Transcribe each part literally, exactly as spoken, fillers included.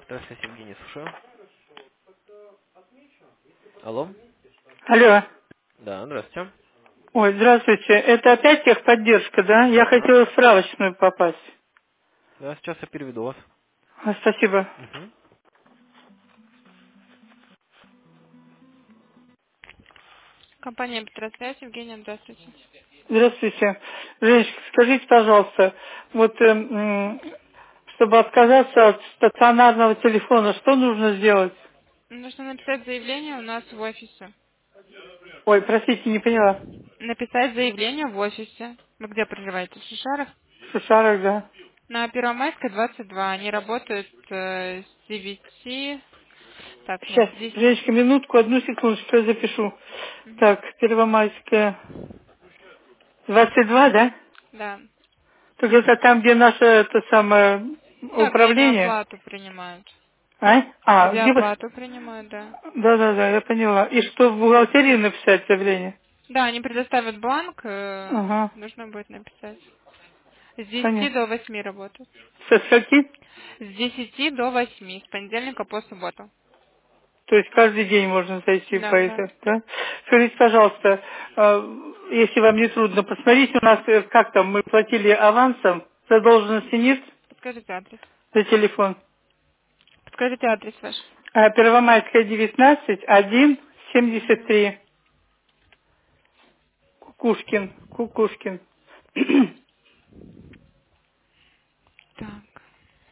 Здравствуйте, Евгений, слушаю. Алло? Алло. Да, здравствуйте. Ой, здравствуйте. Это опять техподдержка, да? Я хотела в справочную попасть. Да, сейчас я переведу вас. А, спасибо. Угу. Компания Петросвязь, Евгения, здравствуйте. Здравствуйте. Женечка, скажите, пожалуйста, вот эм, м, чтобы отказаться от стационарного телефона, что нужно сделать? Нужно написать заявление у нас в офисе. Ой, простите, не поняла. Написать заявление в офисе. Вы где проживаете? В Шишарах? В Шишарах, да. На Первомайской, двадцать два. Они работают э, с девяти. Так, нет, Сейчас, с десяти. Женечка, минутку, одну секундочку, я запишу. Мгм. Так, Первомайская, двадцать два, да? Да. Так это там, где наше это самое Да, где они управление? оплату принимают. А? А, Где где вы? оплату принимают, да. Да, да, да, я поняла. И что в бухгалтерии написать заявление? Да, они предоставят бланк, э, Ага, нужно будет написать. С десяти понятно. до восьми работают. Со скольки? С десяти до восьми, с понедельника по субботу. То есть каждый день можно зайти по Да, да. это, да? Скажите, пожалуйста, э, если вам не трудно, посмотрите, у нас э, как там, мы платили авансом, задолженности нет Подскажите адрес. за телефон. Подскажите адрес ваш. А, Первомайская, девятнадцать, один, семьдесят Мгм. три. Кукушкин, Кукушкин. Так.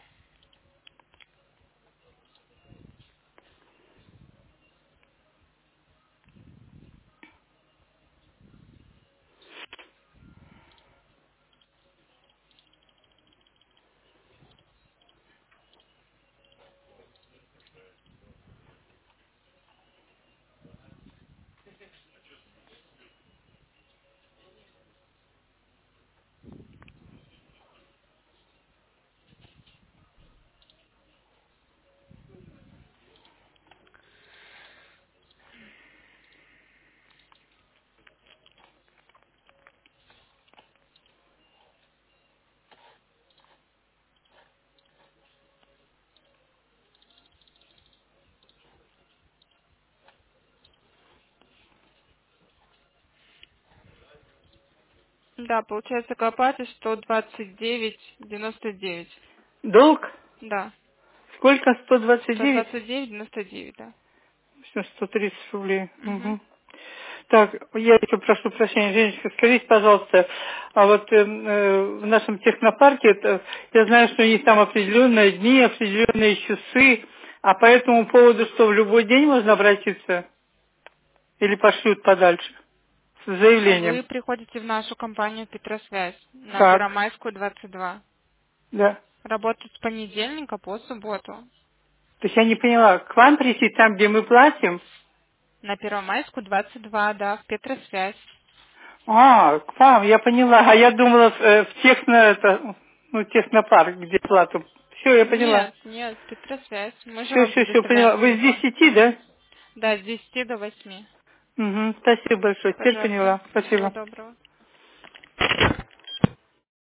Да, получается к оплате сто двадцать девять девяносто девять. Долг? Да. Сколько? сто двадцать сто девять? двадцать девять девяносто девять, да. Всё, сто тридцать рублей. Угу. Мгм. Так, я еще прошу прощения, Женечка, скажите, пожалуйста, а вот эм, э, в нашем технопарке, это, я знаю, что у них там определенные дни, определенные часы, а по этому поводу что, в любой день можно обратиться? Или пошлют подальше? С заявлением. Вы приходите в нашу компанию Петросвязь на Так, Первомайскую, двадцать два. да. Работают с понедельника по субботу. То есть я не поняла, к вам прийти там, где мы платим? На Первомайскую, двадцать два, да, в Петросвязь. А, к вам, я поняла. А я думала, в, э, в техно, это, ну, технопарк, где плату. Все, я поняла. Нет, нет, Петросвязь. Мы же Все, вам все, все, предоставляем поняла. Вы с телефон. десяти, да? Да, с десяти до восьми. Угу, спасибо большое. Теперь Пожалуйста. поняла. Всего Спасибо. доброго.